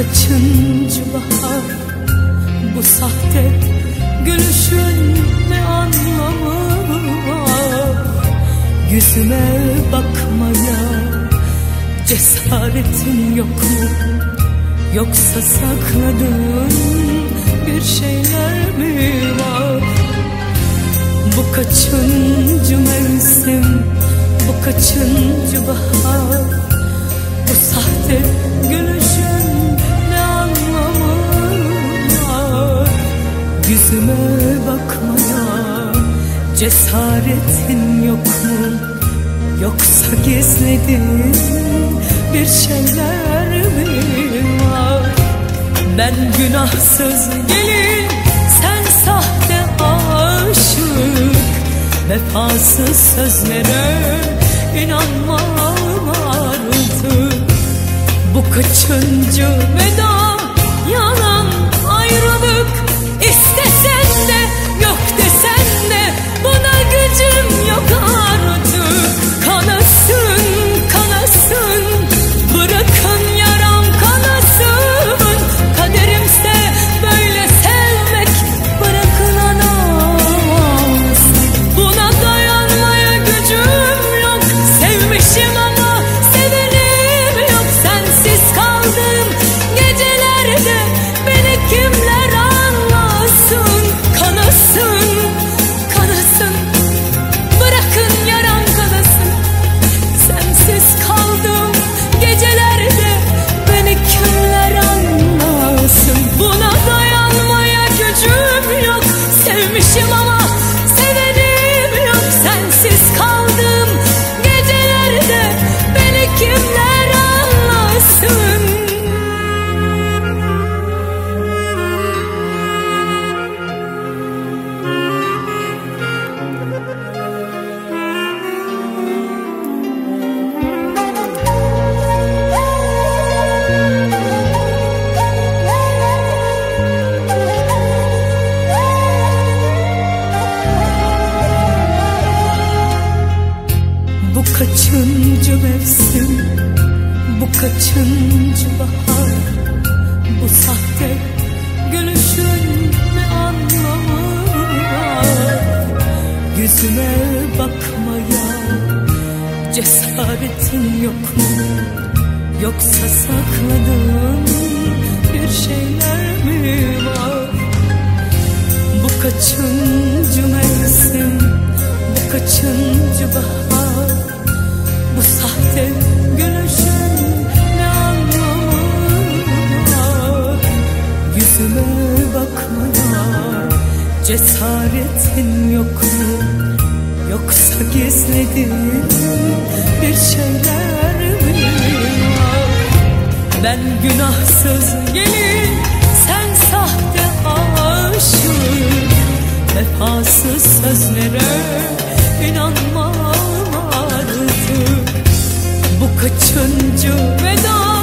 kaçıncı bahar, bu sahte gülüşün ne anlamı var? Yüzüme bakmaya cesaretin yok mu? Yoksa sakladığın bir şeyler mi var? Bu kaçıncı mevsim, bu kaçıncı bahar, bu sahte gülüşün ne anlamı var? Yüzüme bakmaya cesaretin yok mu? Yoksa gizlediğin bir şeyler mi var? Ben günahsız gelin, sen sahte aşık, vefasız sözlere inanmam artık. Bu kaçıncı veda, yalan ayrılık, istesen de yok desen de buna gücüm yok artık. Kanasın, kanasın, bırakın yaram kanasın. Kaderimse böyle sevmek, bırakın anamaz. Buna dayanmaya gücüm yok, sevmişim ama sevenim yok. Sensiz kaldım gecelerde, beni kimler anlasın? Kanasın, kanasın, bırakın yaram kanasın. Sensiz kaldım gecelerde, beni kimler anlasın? Buna dayanmaya gücüm yok, sevmişim ama sevenim yok. Sensiz kaldım gecelerde, beni kimler anlasın? Bu kaçıncı mevsim, bu kaçıncı bahar, bu sahte gülüşün ne anlamı var? Yüzüme bakmaya cesaretin yok mu? Yoksa sakladığın bir şeyler mi var? Bu kaçıncı mevsim, bu kaçıncı bahar, bu sahte gülüşün ne anlamı var? Yüzüme bakmaya cesaretin yok mu? Yoksa gizlediğin bir şeyler mi var? Ben günahsız gelin, sen sahte aşık, vefasız sözlere inanmam artık. Bu kaçıncı veda,